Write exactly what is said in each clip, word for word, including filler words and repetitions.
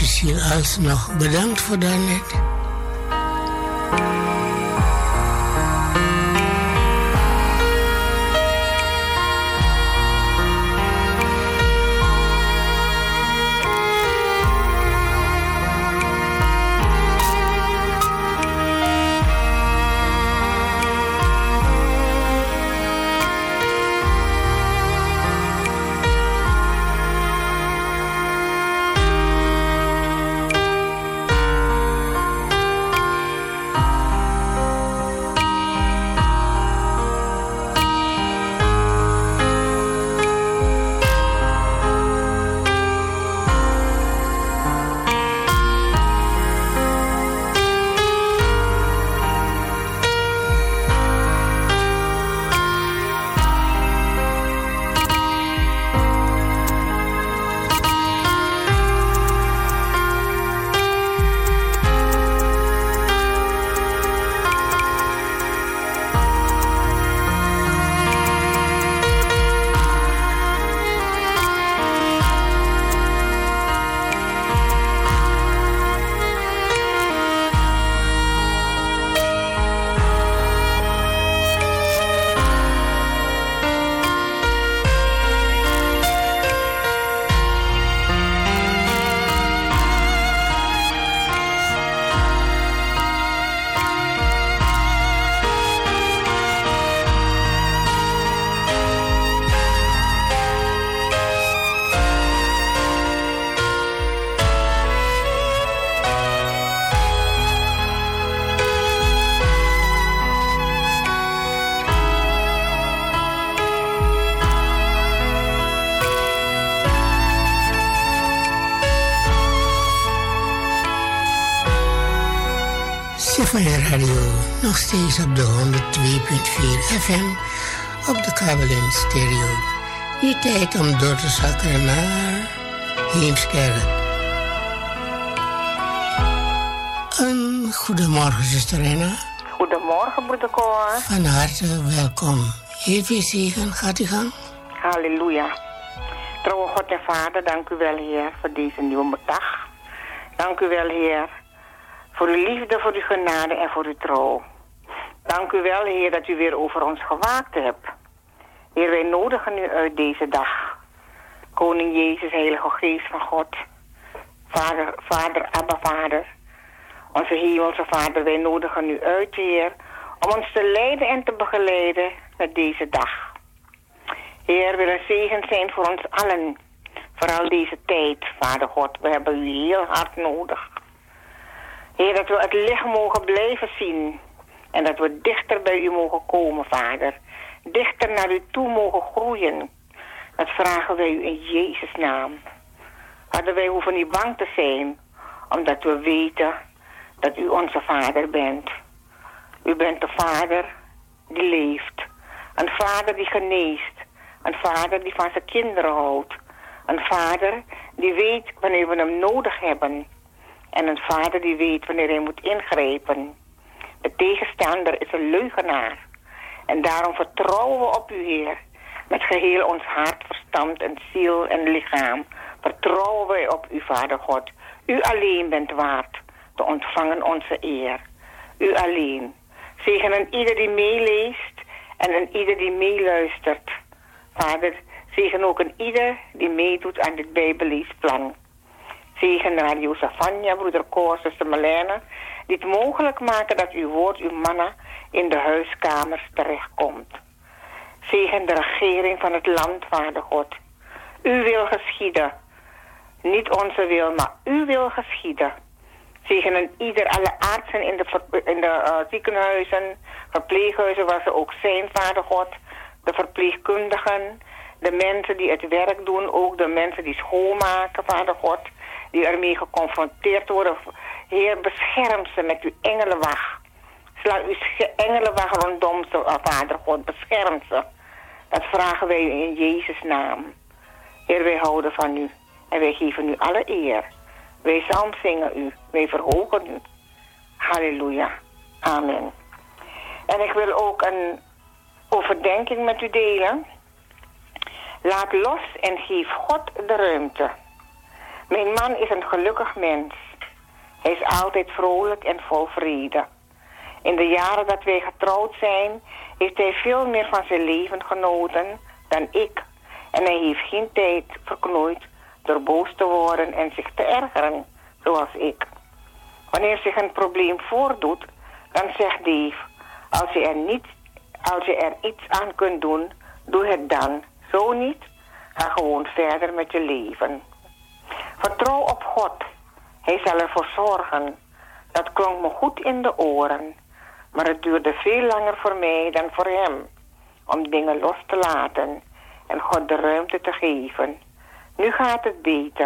Cecile alsnog bedankt voor daarnet. Sapphire Radio, nog steeds op de honderd twee komma vier F M op de kabel en stereo. Nu tijd om door te zakken naar Heemskerk. Een goedemorgen, zuster Renna. Goedemorgen, broeder Cor. Van harte welkom. Heer weer zegen, gaat u gang. Halleluja. Trouwe God en Vader, dank u wel, Heer, voor deze nieuwe dag. Dank u wel, Heer, voor uw liefde, voor uw genade en voor uw trouw. Dank u wel, Heer, dat u weer over ons gewaakt hebt. Heer, wij nodigen u uit deze dag. Koning Jezus, Heilige Geest van God. Vader, Vader, Abba, Vader. Onze hemelse Vader, wij nodigen u uit, Heer, om ons te leiden en te begeleiden met deze dag. Heer, wil een zegen zijn voor ons allen. Vooral deze tijd, Vader God. We hebben u heel hard nodig. Heer, dat we het licht mogen blijven zien. En dat we dichter bij u mogen komen, Vader. Dichter naar u toe mogen groeien. Dat vragen wij u in Jezus' naam. Vader, wij hoeven niet bang te zijn. Omdat we weten dat u onze Vader bent. U bent de Vader die leeft. Een Vader die geneest. Een Vader die van zijn kinderen houdt. Een Vader die weet wanneer we hem nodig hebben. En een Vader die weet wanneer hij moet ingrijpen. De tegenstander is een leugenaar. En daarom vertrouwen we op u, Heer. Met geheel ons hart, verstand en ziel en lichaam. Vertrouwen wij op u, Vader God. U alleen bent waard te ontvangen onze eer. U alleen. Zegen aan ieder die meeleest en aan ieder die meeluistert. Vader, zegen ook aan ieder die meedoet aan dit Bijbelleesplan. Zegen Radio Savanja, broeder Koor, zuster Marlene, die het mogelijk maken dat uw woord, uw manna, in de huiskamers terechtkomt. Zegen de regering van het land, Vader God. Uw wil geschieden. Niet onze wil, maar uw wil geschieden. Zegen aan ieder, alle artsen in de, in de uh, ziekenhuizen, verpleeghuizen waar ze ook zijn, Vader God. De verpleegkundigen, de mensen die het werk doen, ook de mensen die schoonmaken, Vader God. Die ermee geconfronteerd worden. Heer, bescherm ze met uw engelenwacht. Sla uw engelenwacht rondom ze, Vader God. Bescherm ze. Dat vragen wij u in Jezus' naam. Heer, wij houden van u. En wij geven u alle eer. Wij zingen u. Wij verhogen u. Halleluja. Amen. En ik wil ook een overdenking met u delen. Laat los en geef God de ruimte. Mijn man is een gelukkig mens. Hij is altijd vrolijk en vol vrede. In de jaren dat wij getrouwd zijn, heeft hij veel meer van zijn leven genoten dan ik. En hij heeft geen tijd verknoeid door boos te worden en zich te ergeren, zoals ik. Wanneer zich een probleem voordoet, dan zegt Dave, als je er, niet, als je er iets aan kunt doen, doe het dan. Zo niet, ga gewoon verder met je leven. Vertrouw op God. Hij zal ervoor zorgen. Dat klonk me goed in de oren. Maar het duurde veel langer voor mij dan voor hem. Om dingen los te laten. En God de ruimte te geven. Nu gaat het beter.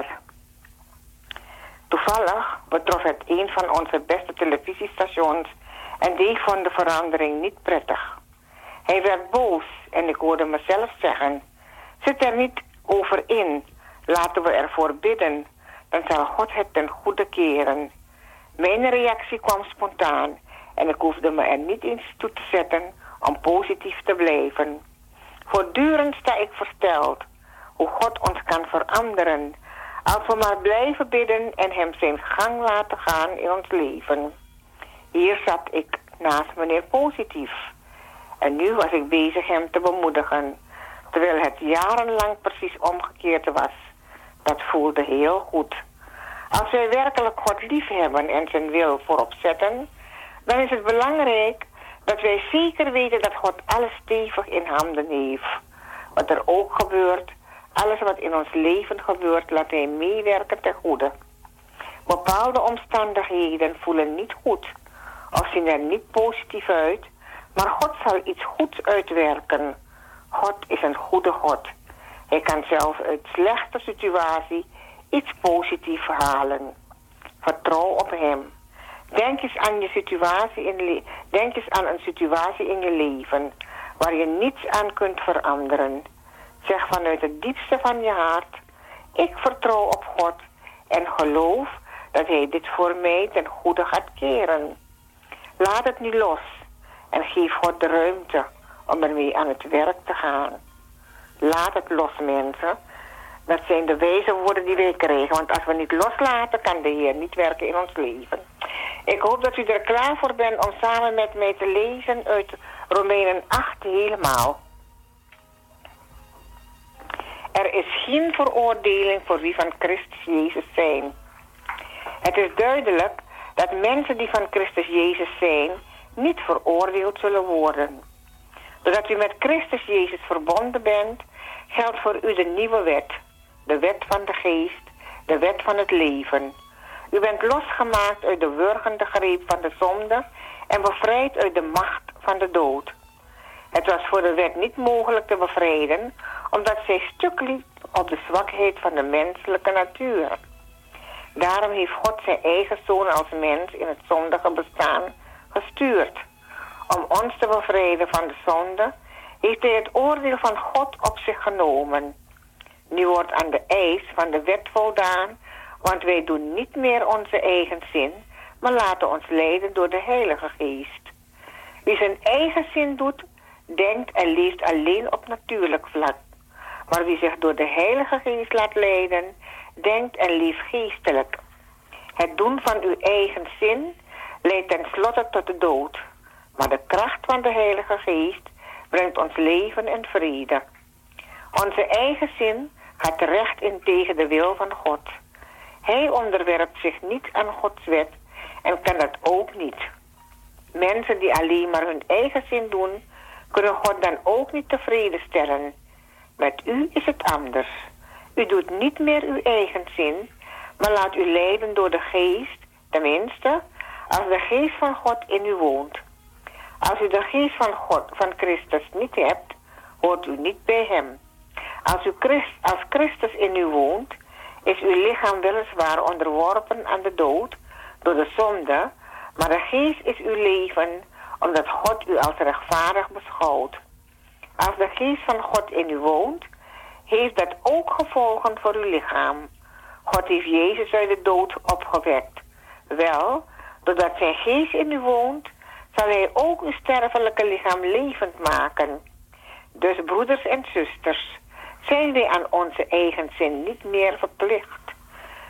Toevallig betrof het een van onze beste televisiestations. En die vond de verandering niet prettig. Hij werd boos. En ik hoorde mezelf zeggen. Zit er niet over in. Laten we ervoor bidden. Dan zal God het ten goede keren. Mijn reactie kwam spontaan. En ik hoefde me er niet eens toe te zetten om positief te blijven. Voortdurend sta ik versteld hoe God ons kan veranderen. Als we maar blijven bidden en hem zijn gang laten gaan in ons leven. Hier zat ik naast meneer Positief. En nu was ik bezig hem te bemoedigen. Terwijl het jarenlang precies omgekeerd was. Dat voelde heel goed. Als wij werkelijk God lief hebben en zijn wil voorop zetten, dan is het belangrijk dat wij zeker weten dat God alles stevig in handen heeft. Wat er ook gebeurt, alles wat in ons leven gebeurt, laat hij meewerken ten goede. Bepaalde omstandigheden voelen niet goed of zien er niet positief uit, maar God zal iets goeds uitwerken. God is een goede God. Hij kan zelfs uit slechte situatie iets positiefs halen. Vertrouw op hem. Denk eens aan je situatie in le- Denk eens aan een situatie in je leven waar je niets aan kunt veranderen. Zeg vanuit het diepste van je hart: ik vertrouw op God en geloof dat hij dit voor mij ten goede gaat keren. Laat het nu los en geef God de ruimte om ermee aan het werk te gaan. Laat het los, mensen. Dat zijn de wijze woorden die wij krijgen. Want als we niet loslaten, kan de Heer niet werken in ons leven. Ik hoop dat u er klaar voor bent om samen met mij te lezen uit Romeinen acht helemaal. Er is geen veroordeling voor wie van Christus Jezus zijn. Het is duidelijk dat mensen die van Christus Jezus zijn, niet veroordeeld zullen worden. Doordat u met Christus Jezus verbonden bent, geldt voor u de nieuwe wet. De wet van de geest, de wet van het leven. U bent losgemaakt uit de wurgende greep van de zonde en bevrijd uit de macht van de dood. Het was voor de wet niet mogelijk te bevrijden, omdat zij stuk liep op de zwakheid van de menselijke natuur. Daarom heeft God zijn eigen zoon als mens in het zondige bestaan gestuurd. Om ons te bevrijden van de zonde, heeft hij het oordeel van God op zich genomen. Nu wordt aan de eis van de wet voldaan, want wij doen niet meer onze eigen zin, maar laten ons leiden door de Heilige Geest. Wie zijn eigen zin doet, denkt en leeft alleen op natuurlijk vlak. Maar wie zich door de Heilige Geest laat leiden, denkt en leeft geestelijk. Het doen van uw eigen zin leidt tenslotte tot de dood. Maar de kracht van de Heilige Geest brengt ons leven en vrede. Onze eigen zin gaat terecht in tegen de wil van God. Hij onderwerpt zich niet aan Gods wet en kan dat ook niet. Mensen die alleen maar hun eigen zin doen, kunnen God dan ook niet tevreden stellen. Met u is het anders. U doet niet meer uw eigen zin, maar laat u leiden door de geest, tenminste, als de geest van God in u woont. Als u de geest van God, van Christus niet hebt, hoort u niet bij hem. Als, u Christ, als Christus in u woont, is uw lichaam weliswaar onderworpen aan de dood door de zonde, maar de geest is uw leven, omdat God u als rechtvaardig beschouwt. Als de geest van God in u woont, heeft dat ook gevolgen voor uw lichaam. God heeft Jezus uit de dood opgewekt. Wel, doordat zijn geest in u woont, zal hij ook uw sterfelijke lichaam levend maken. Dus broeders en zusters, zijn wij aan onze eigen zin niet meer verplicht.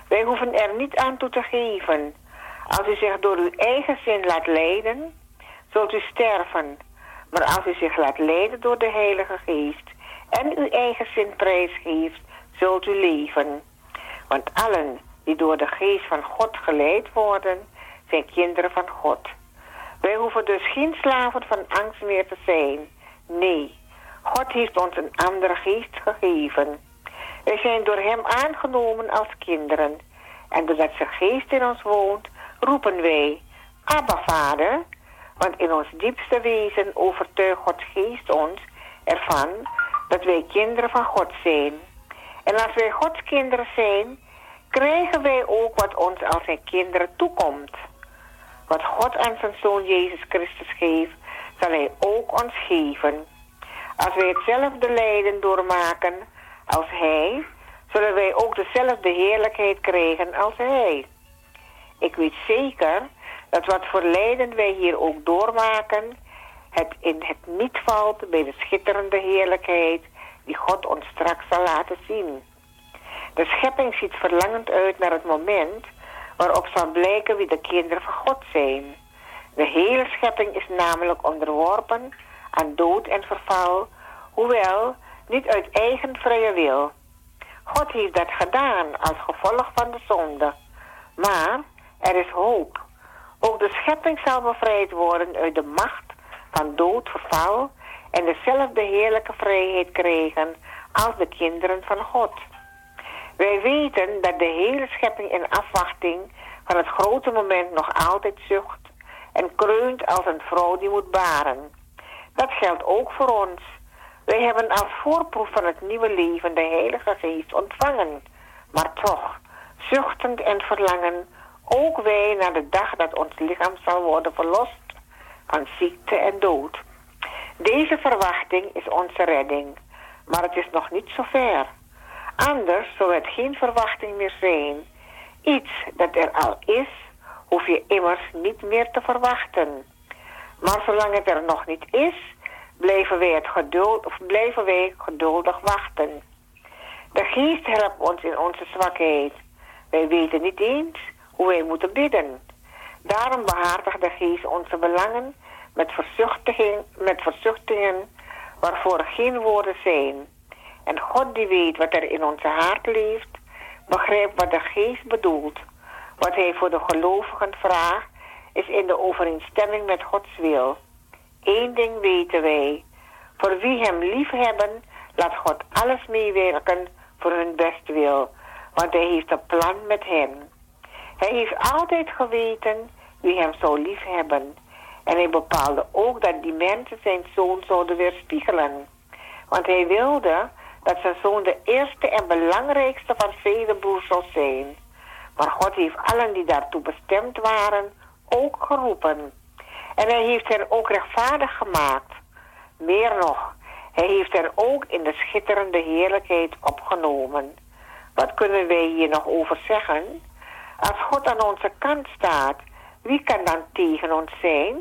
Wij hoeven er niet aan toe te geven. Als u zich door uw eigen zin laat leiden, zult u sterven. Maar als u zich laat leiden door de Heilige Geest en uw eigen zin prijsgeeft, zult u leven. Want allen die door de Geest van God geleid worden, zijn kinderen van God. Wij hoeven dus geen slaven van angst meer te zijn. Nee, God heeft ons een andere geest gegeven. Wij zijn door hem aangenomen als kinderen. En doordat zijn geest in ons woont, roepen wij, Abba, Vader. Want in ons diepste wezen overtuigt Gods geest ons ervan dat wij kinderen van God zijn. En als wij Gods kinderen zijn, krijgen wij ook wat ons als zijn kinderen toekomt. Wat God aan zijn Zoon Jezus Christus geeft, zal hij ook ons geven. Als wij hetzelfde lijden doormaken als hij, zullen wij ook dezelfde heerlijkheid krijgen als hij. Ik weet zeker dat wat voor lijden wij hier ook doormaken, het in het niet valt bij de schitterende heerlijkheid die God ons straks zal laten zien. De schepping ziet verlangend uit naar het moment waarop zal blijken wie de kinderen van God zijn. De hele schepping is namelijk onderworpen aan dood en verval, hoewel niet uit eigen vrije wil. God heeft dat gedaan als gevolg van de zonde. Maar er is hoop. Ook de schepping zal bevrijd worden uit de macht van dood, verval en dezelfde heerlijke vrijheid krijgen als de kinderen van God. Wij weten dat de hele schepping in afwachting van het grote moment nog altijd zucht en kreunt als een vrouw die moet baren. Dat geldt ook voor ons. Wij hebben als voorproef van het nieuwe leven de Heilige Geest ontvangen. Maar toch, zuchtend en verlangen, ook wij naar de dag dat ons lichaam zal worden verlost van ziekte en dood. Deze verwachting is onze redding, maar het is nog niet zo ver. Anders zou het geen verwachting meer zijn. Iets dat er al is, hoef je immers niet meer te verwachten. Maar zolang het er nog niet is, blijven wij, het geduld, of blijven wij geduldig wachten. De Geest helpt ons in onze zwakheid. Wij weten niet eens hoe wij moeten bidden. Daarom behartigt de Geest onze belangen met verzuchtiging, met verzuchtingen waarvoor geen woorden zijn. En God die weet wat er in onze hart leeft, begrijpt wat de Geest bedoelt. Wat hij voor de gelovigen vraagt, is in de overeenstemming met Gods wil. Eén ding weten wij. Voor wie hem lief hebben, laat God alles meewerken voor hun bestwil. Want hij heeft een plan met hen. Hij heeft altijd geweten wie hem zou lief hebben. En hij bepaalde ook dat die mensen zijn zoon zouden weerspiegelen. Want hij wilde dat zijn zoon de eerste en belangrijkste van vele broers zou zijn. Maar God heeft allen die daartoe bestemd waren ook geroepen. En hij heeft hen ook rechtvaardig gemaakt. Meer nog, hij heeft hen ook in de schitterende heerlijkheid opgenomen. Wat kunnen wij hier nog over zeggen? Als God aan onze kant staat, wie kan dan tegen ons zijn?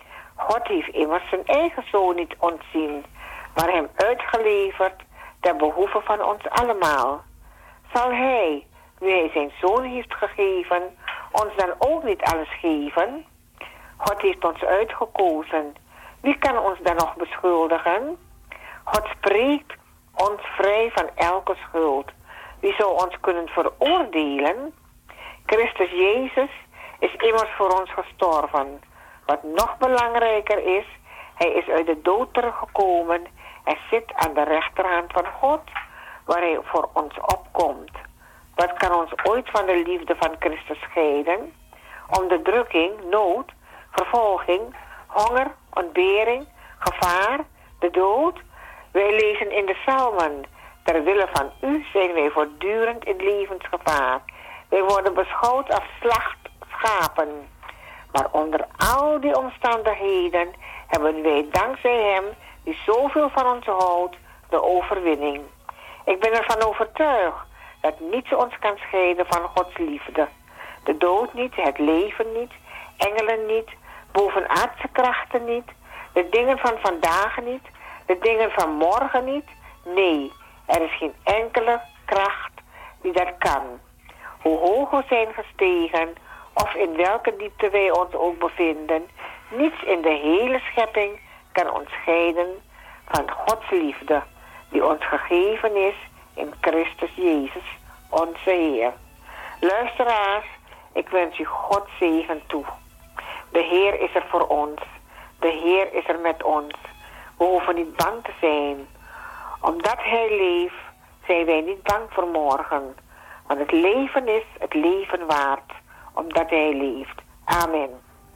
God heeft immers zijn eigen zoon niet ontzien, maar hem uitgeleverd ter behoeve van ons allemaal. Zal hij, wie hij zijn zoon heeft gegeven, ons dan ook niet alles geven? God heeft ons uitgekozen. Wie kan ons dan nog beschuldigen? God spreekt ons vrij van elke schuld. Wie zou ons kunnen veroordelen? Christus Jezus is immers voor ons gestorven. Wat nog belangrijker is, hij is uit de dood teruggekomen en zit aan de rechterhand van God, waar hij voor ons opkomt. Wat kan ons ooit van de liefde van Christus scheiden? Onderdrukking, nood, vervolging, honger, ontbering, gevaar, de dood. Wij lezen in de psalmen, ter wille van u zijn wij voortdurend in levensgevaar. Wij worden beschouwd als slachtschapen. Maar onder al die omstandigheden hebben wij dankzij hem, die zoveel van ons houdt, de overwinning. Ik ben ervan overtuigd dat niets ons kan scheiden van Gods liefde. De dood niet, het leven niet, engelen niet, bovenaardse krachten niet, de dingen van vandaag niet, de dingen van morgen niet. Nee, er is geen enkele kracht die dat kan. Hoe hoog we zijn gestegen, of in welke diepte wij ons ook bevinden, niets in de hele schepping kan ons scheiden van Gods liefde, die ons gegeven is in Christus Jezus, onze Heer. Luisteraars, ik wens u Gods zegen toe. De Heer is er voor ons. De Heer is er met ons. We hoeven niet bang te zijn. Omdat Hij leeft, zijn wij niet bang voor morgen. Want het leven is het leven waard, omdat Hij leeft. Amen.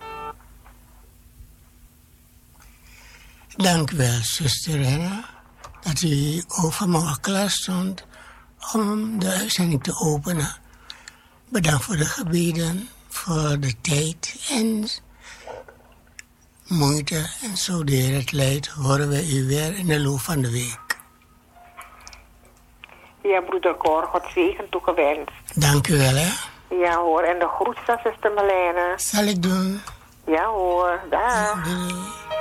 Dank u wel, zuster Henna, dat u ook vanmorgen klaar stond om de uitzending te openen. Bedankt voor de gebeden, voor de tijd en moeite. En zo de Heer het leidt, horen wij u weer in de loop van de week. Ja, broeder Cor, God zegen toegewenst. Dank u wel, hè. Ja hoor, en de groet van zuster Marlene. Zal ik doen. Ja hoor, dag. Doei.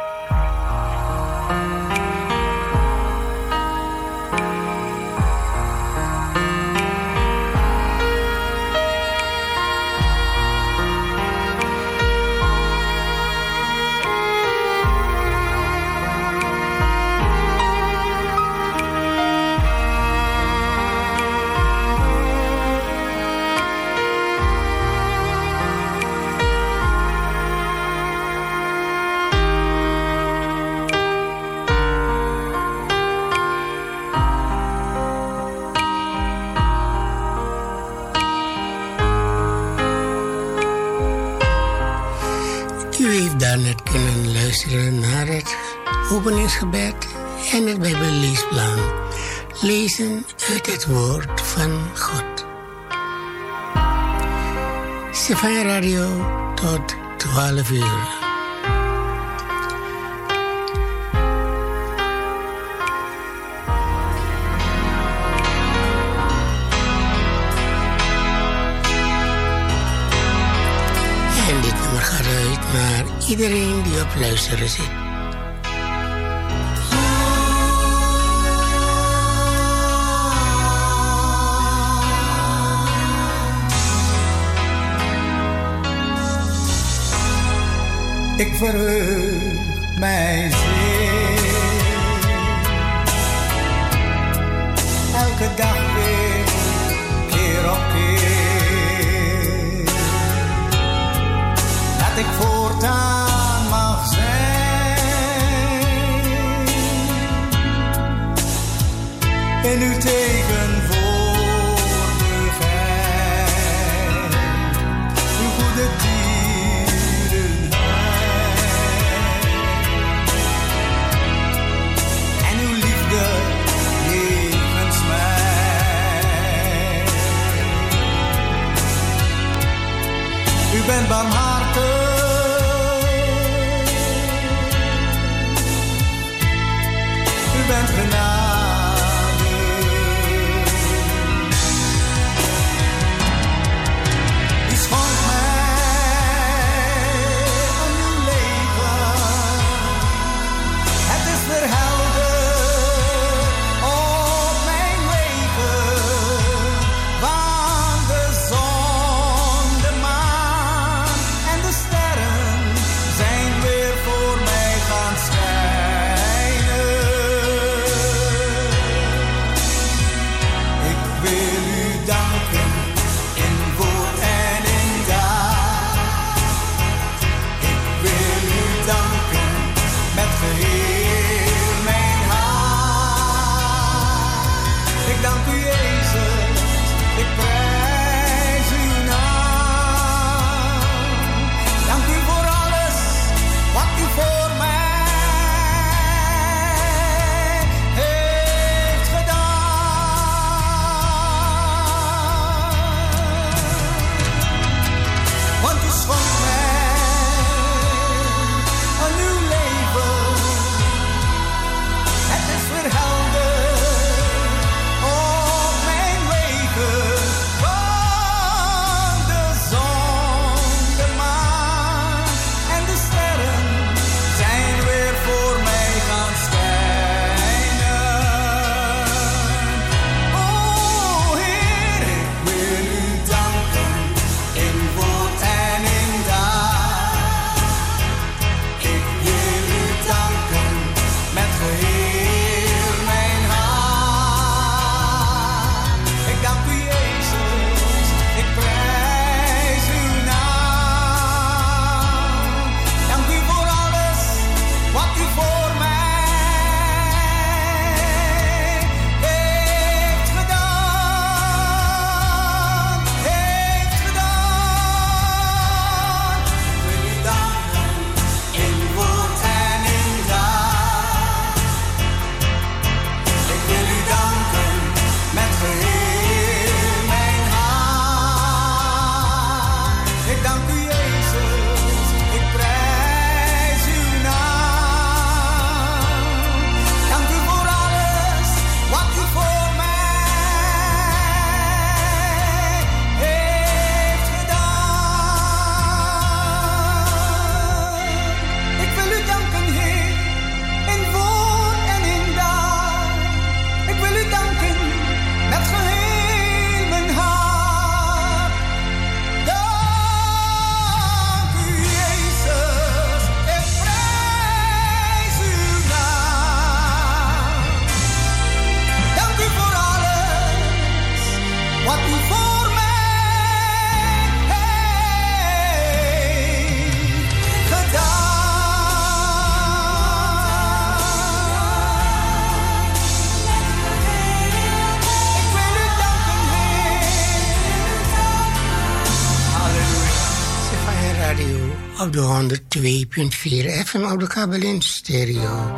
Daarnet kunnen luisteren naar het openingsgebed en het Bijbelleesplan. Lezen uit het woord van God. Stefan Radio tot twaalf uur. En dit nummer gaat uit naar iedereen die op luisteren zit. Ik verheug mij zeer, elke dag weer, keer op keer, dat ik voortaan mag zijn in uw tegenwoordigheid, uw goede u bent barmhartig, u bent genadig, op de honderd twee punt vier F M op de kabel in stereo.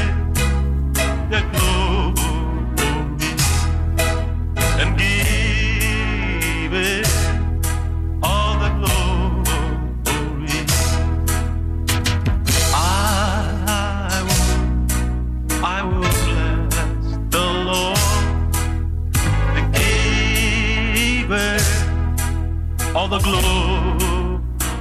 And give all the glory.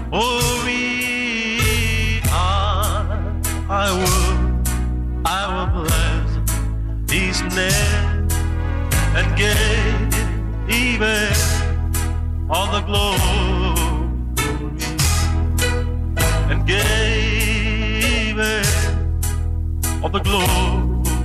I, I will, I will bless His name and give even all the glory and give all the glory.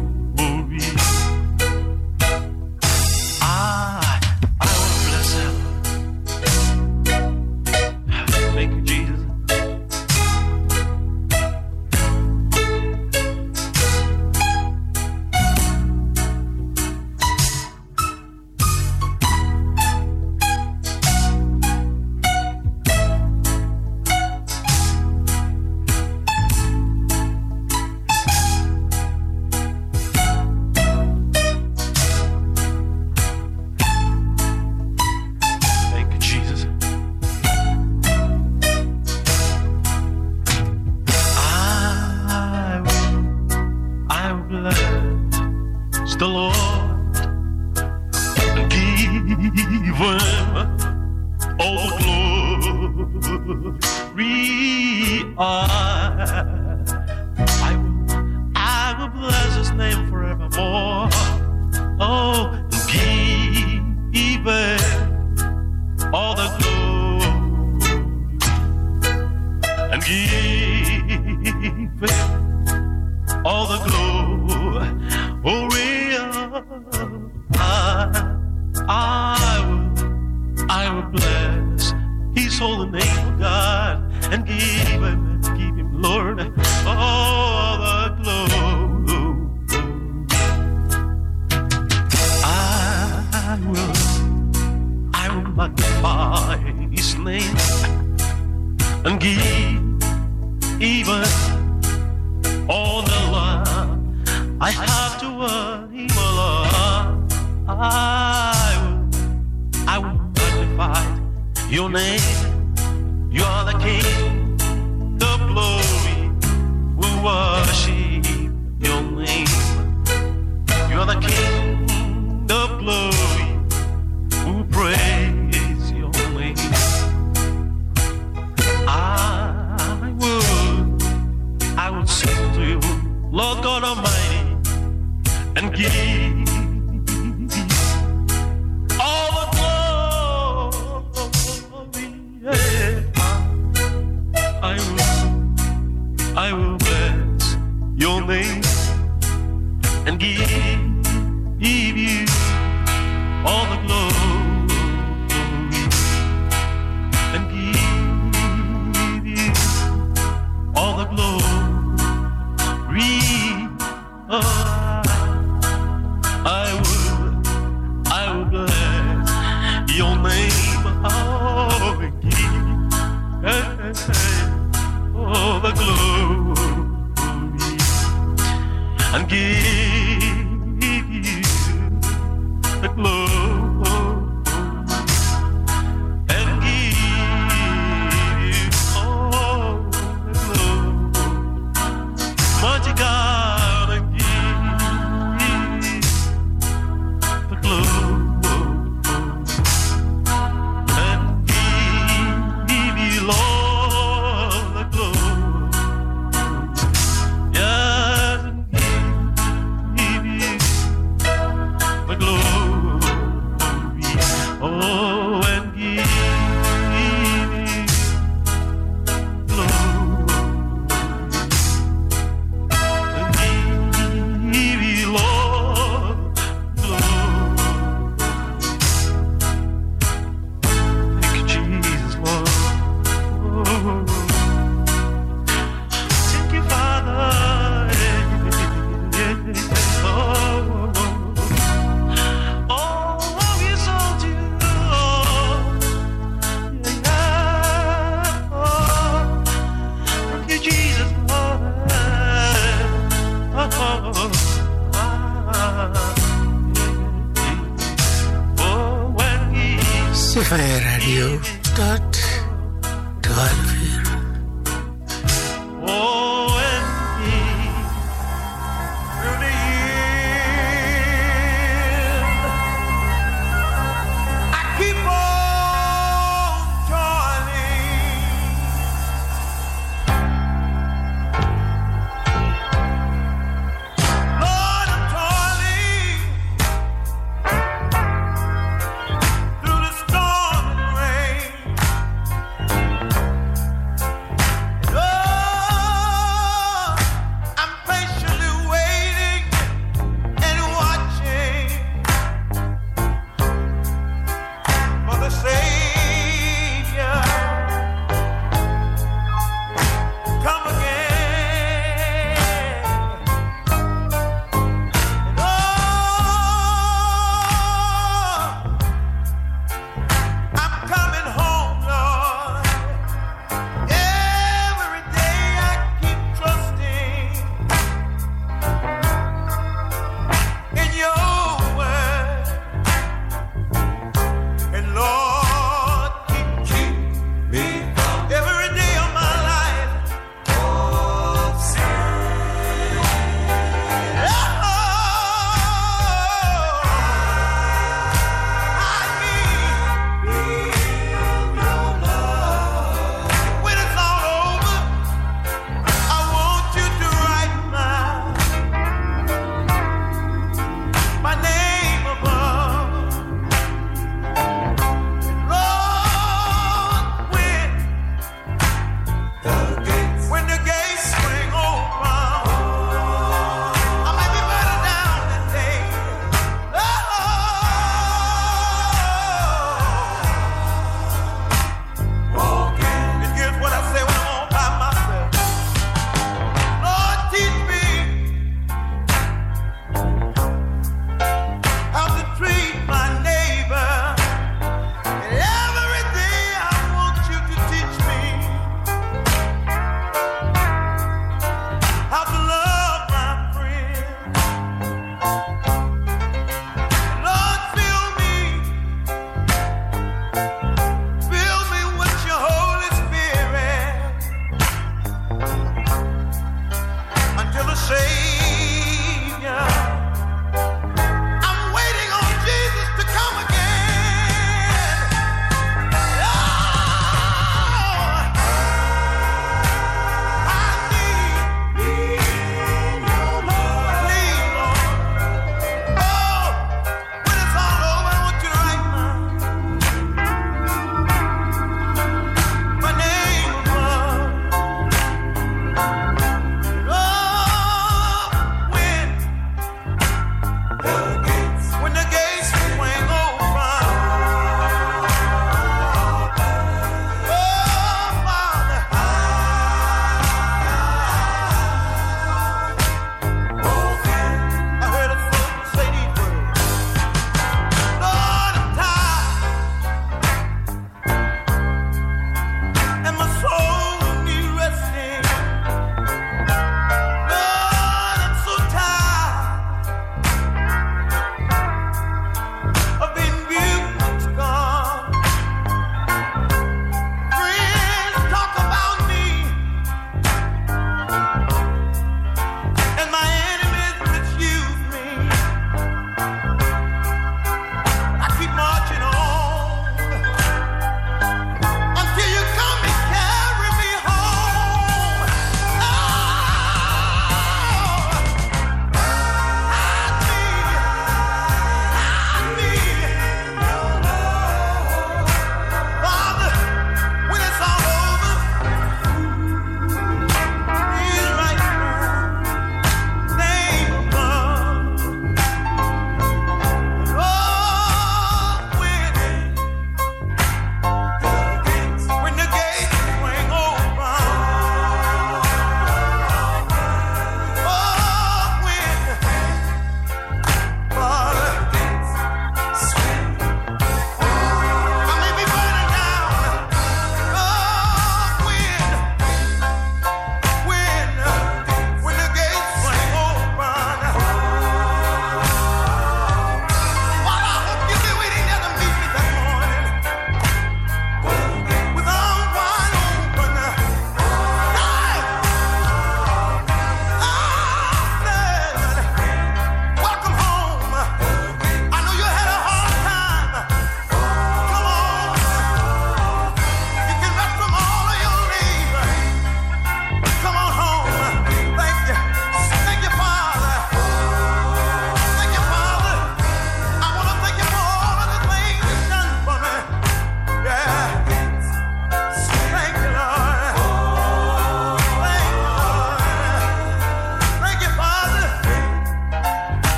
Fire Radio tot twaalf uur. Oh, and me, through the years, I keep on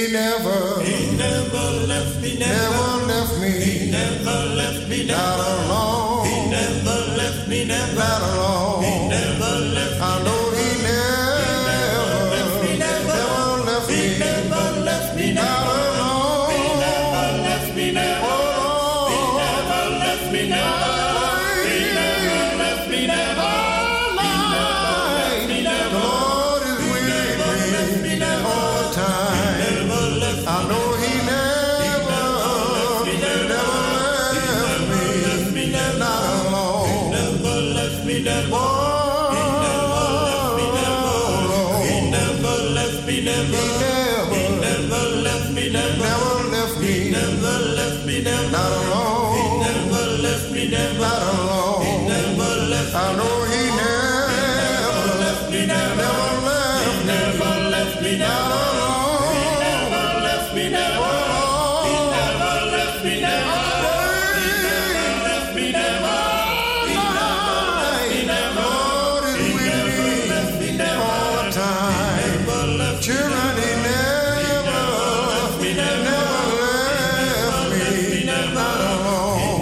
never, He never left me, never left me, He never left me, not alone, He never left me, never, not alone. He never left me, I know He never, left me, never, never left He me, never left me, not never, alone. He never left me, never, He never left me, never, He never left me, never, He never left me, The never, Lord is with me all the time. I know He never, never left me, not alone. never left me, never. Oh, He never left me, never. He never, Never left me, never. never left me, Never left me, never. not alone, Never left me, never. not alone. Never left I know He never, left me, never. never left me, Never left me, not never. alone. Never left me, never. He never left me, never. He never left me, never. He never left me, never. Lord is with me all the time. Children, He never, never left me, not alone.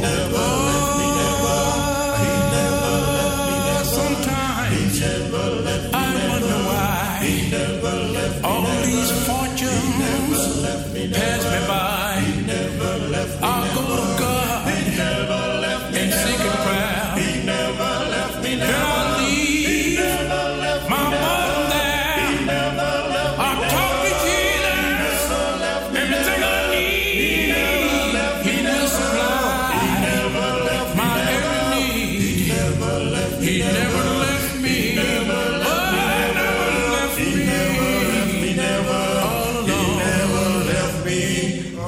Sometimes I wonder why all these fortunes pass me by. I'll go to God and seek a prayer. Then I'll leave my mother there. I'll talk to Jesus. Everything I need, He will supply my every need. He never left me. Oh, never left me. All alone. Left me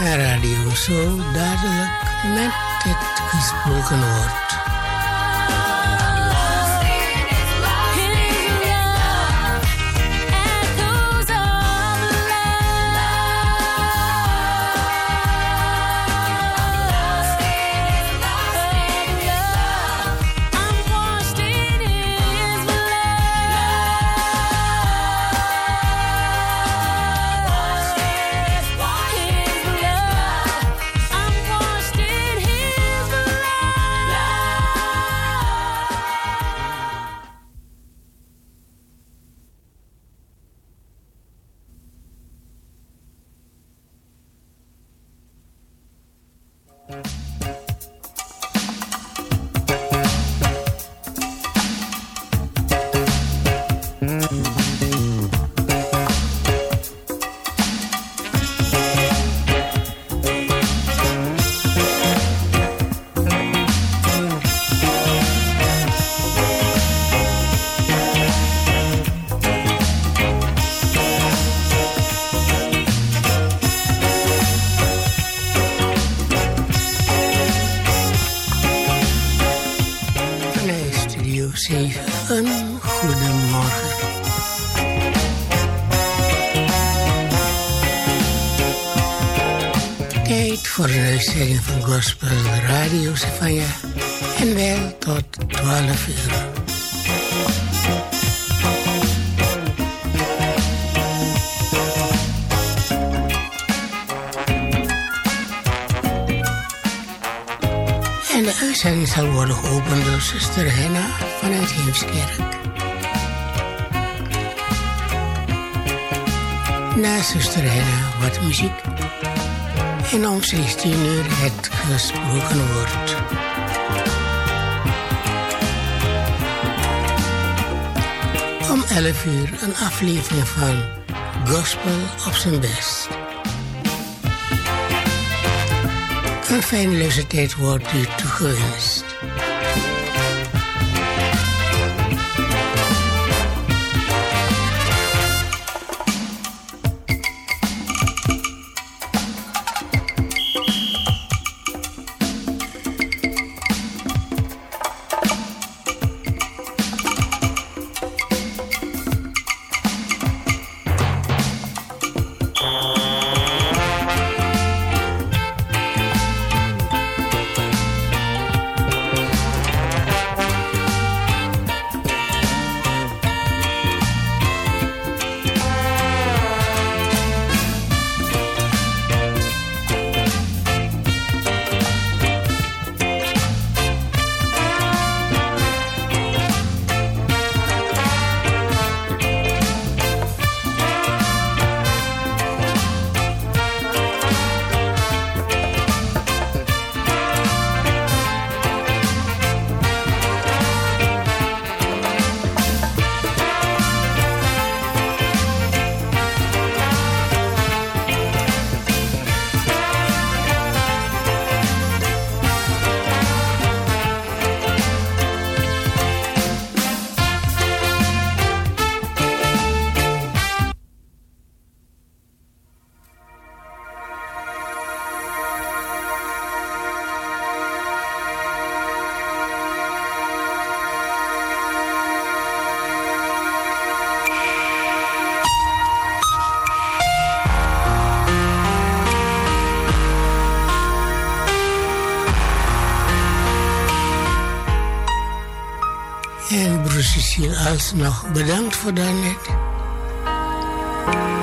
naar Radio Zo, dadelijk met het gesproken woord. Een goedemorgen. Tijd voor een uitzending van Gospel Radio Savannah en wel tot twaalf uur. En de uitzending zal worden geopend door zuster Henna vanuit Heemskerk. Na zuster Henna wat muziek. En om zestien uur het gesproken woord. Om elf uur een aflevering van Gospel op zijn best. Een fijne luistertijd wordt u toegewenst. En broer Cecile alsnog bedankt voor daarnet.